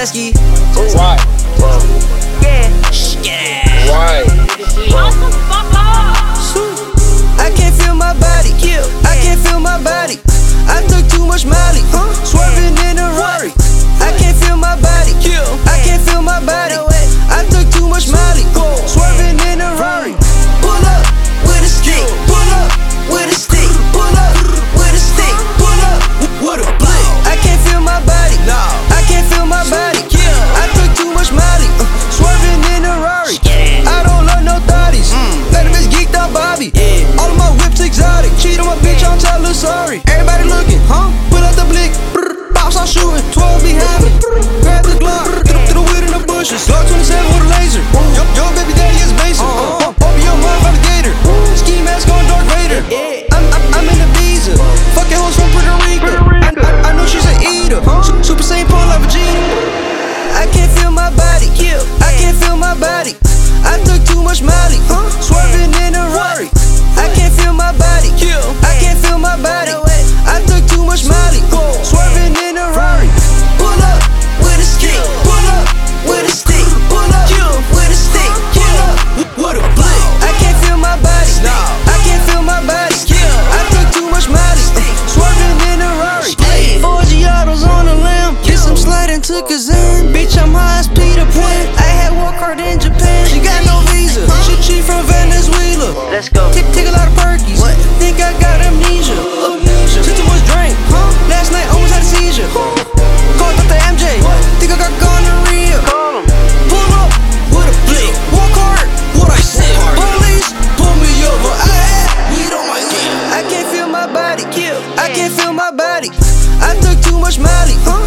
ski. Why? Yeah. Why? I can't feel my body. I can't feel my body. I took too much Molly. Swerving in a Rari. I can't feel my body. I can't feel my body. I took too much Molly. Swerving in a Rari. Pull up with a stick. Pull up with a stick. Pull up with a stick. Pull up with a blick. I can't feel my body. I can't feel my body. I took too much Molly. Swerving in a Rari. I don't love no thotties. Got a bitch geeked out Bobby. All of my whips exotic. Cheat on my bitch, I don't tell her sorry. Everybody looking, pull out the blick. Bounce, I'm shooting. 12 behind me. Grab the Glock. Through the weed in the bushes. Glock 27 with a laser. Yo, baby daddy is basic. Open your mouth, alligator. Ski mask on Darth Vader. I'm in the visa. Fucking hoes from Puerto Rico. I know she's an eater. Super Saint Paul like Vegeta. I can't feel my body. I can't feel my body. I took too much Molly. Swerving in a Rari. I can't feel my body. I can't feel my body. I took too much Molly. Swerving in a Rari. Pull up with a stick. Pull up with a stick. Pull up with a stick. Pull up with a blick. I can't feel my body. I can't feel my body. I took too much Molly. Swerving in a Rari. 4 Giottos on the lamb. Get some sliding to Kazan. Bitch, I'm high as Peter Pan. I had work hard in Japan. She got no visa. She from Venezuela. Let's go. Take a lot of perkies. Think I got amnesia. Took too much drink. Last night almost had a seizure. Called up the MJ. Think I got gonorrhea. Call him. Pull up with a blick. Walk hard. What I said. Police pull me over. I had weed on my lip. I can't feel my body. I can't feel my body. I took too much Molly.